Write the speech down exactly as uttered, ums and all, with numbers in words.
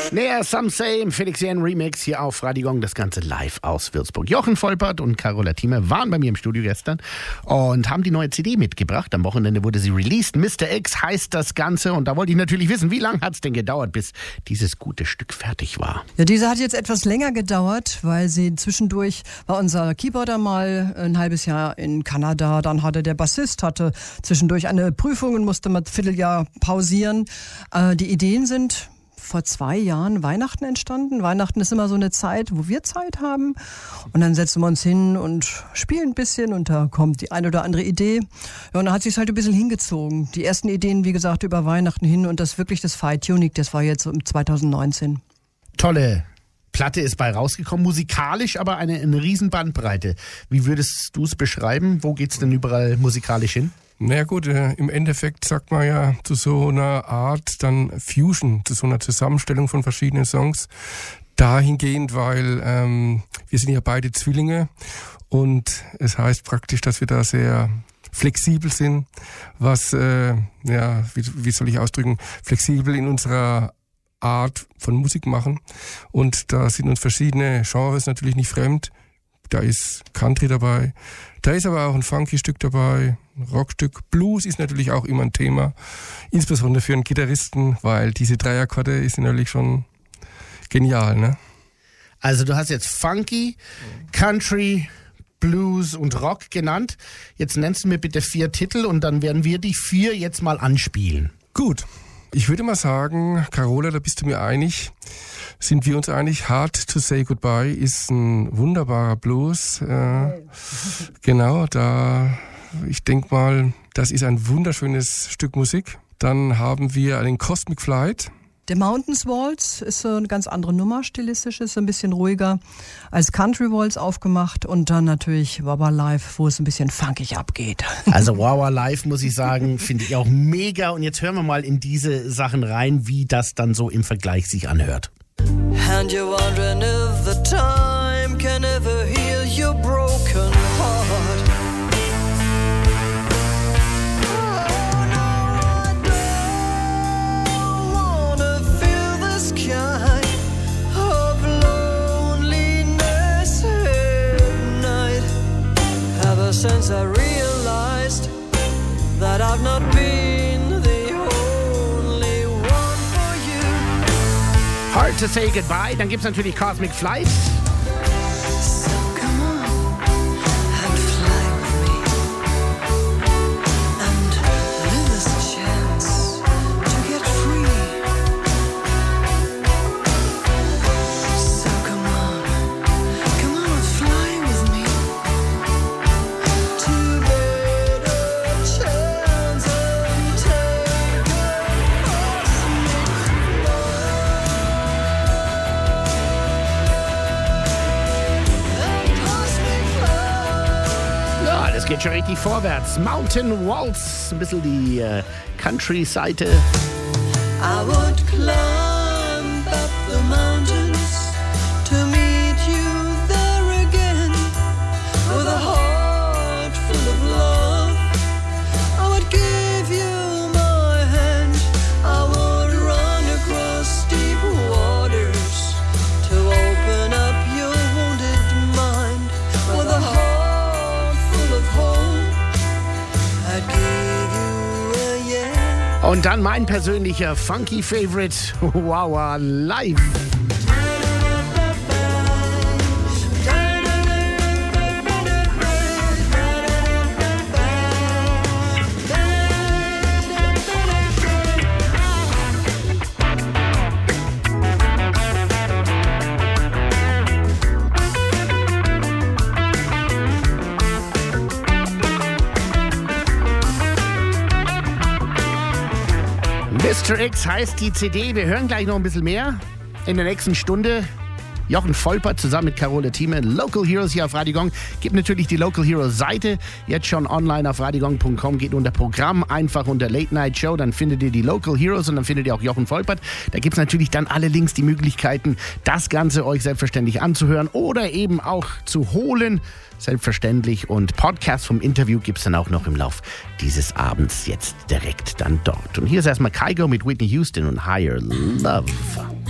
Naja, Some Say im Felix Jähn Remix hier auf Radio Gong, das Ganze live aus Würzburg. Jochen Volpert und Carola Thieme waren bei mir im Studio gestern und haben die neue C D mitgebracht. Am Wochenende wurde sie released. Mister X heißt das Ganze und da wollte ich natürlich wissen, wie lange hat es denn gedauert, bis dieses gute Stück fertig war? Ja, diese hat jetzt etwas länger gedauert, weil sie zwischendurch war unser Keyboarder mal ein halbes Jahr in Kanada, dann hatte der Bassist, hatte zwischendurch eine Prüfung und musste mal ein Vierteljahr pausieren. Äh, die Ideen sind vor zwei Jahren Weihnachten entstanden. Weihnachten ist immer so eine Zeit, wo wir Zeit haben. Und dann setzen wir uns hin und spielen ein bisschen und da kommt die eine oder andere Idee. Ja, und dann hat sich halt ein bisschen hingezogen. Die ersten Ideen, wie gesagt, über Weihnachten hin und das wirklich das Feintuning, das war jetzt im zwanzig neunzehn. Tolle Platte ist bei rausgekommen, musikalisch aber eine, eine riesen Bandbreite. Wie würdest du es beschreiben? Wo geht's denn überall musikalisch hin? Na ja, gut, äh, im Endeffekt sagt man ja zu so einer Art dann Fusion, zu so einer Zusammenstellung von verschiedenen Songs. Dahingehend, weil ähm, wir sind ja beide Zwillinge und es heißt praktisch, dass wir da sehr flexibel sind, was, äh, ja, wie, wie soll ich ausdrücken, flexibel in unserer Art von Musik machen. Und da sind uns verschiedene Genres natürlich nicht fremd. Da ist Country dabei, da ist aber auch ein funky Stück dabei, ein Rockstück. Blues ist natürlich auch immer ein Thema, insbesondere für einen Gitarristen, weil diese Dreiakkorde ist natürlich schon genial, ne? Also du hast jetzt Funky, Country, Blues und Rock genannt. Jetzt nennst du mir bitte vier Titel und dann werden wir die vier jetzt mal anspielen. Gut, ich würde mal sagen, Carola, da bist du mir einig. Sind wir uns einig? Hard to Say Goodbye ist ein wunderbarer Blues. Äh, genau, da, ich denke mal, das ist ein wunderschönes Stück Musik. Dann haben wir einen Cosmic Flight. Der Mountains Waltz ist so eine ganz andere Nummer, stilistisch ist ein bisschen ruhiger als Country Waltz aufgemacht und dann natürlich Wah-Wah Live, wo es ein bisschen funkig abgeht. Also Wah-Wah Live, muss ich sagen, finde ich auch mega und jetzt hören wir mal in diese Sachen rein, wie das dann so im Vergleich sich anhört. And you're wondering if the time can ever heal your broken heart. Oh no, I don't wanna feel this kind of loneliness at night. Ever since I realized that I've not been the only one for you. Hard to Say Goodbye, dann gibt's natürlich Cosmic Flight. So come on and fly with me and live this chance to get free. So come on, come on and fly with me to better chance and take a Ja, das geht schon richtig vorwärts. Mountain Waltz, ein bisschen die äh, Country-Seite. I would climb up the mountains to meet you there again with a heart full of love. I would give you my hand. I would run across deep waters to open up your wounded mind with a heart full of hope. I'd give you a yeah. Und dann mein persönlicher Funky Favorite, Wah-Wah Live. Mister X heißt die C D. Wir hören gleich noch ein bisschen mehr in der nächsten Stunde. Jochen Volpert zusammen mit Carola Thieme, Local Heroes hier auf Radio Gong. Gibt natürlich die Local Heroes Seite, jetzt schon online auf radiogong punkt com, geht unter Programm, einfach unter Late Night Show, dann findet ihr die Local Heroes und dann findet ihr auch Jochen Volpert. Da gibt es natürlich dann alle Links, die Möglichkeiten, das Ganze euch selbstverständlich anzuhören oder eben auch zu holen, selbstverständlich. Und Podcast vom Interview gibt es dann auch noch im Lauf dieses Abends jetzt direkt dann dort. Und hier ist erstmal Kygo mit Whitney Houston und Higher Love.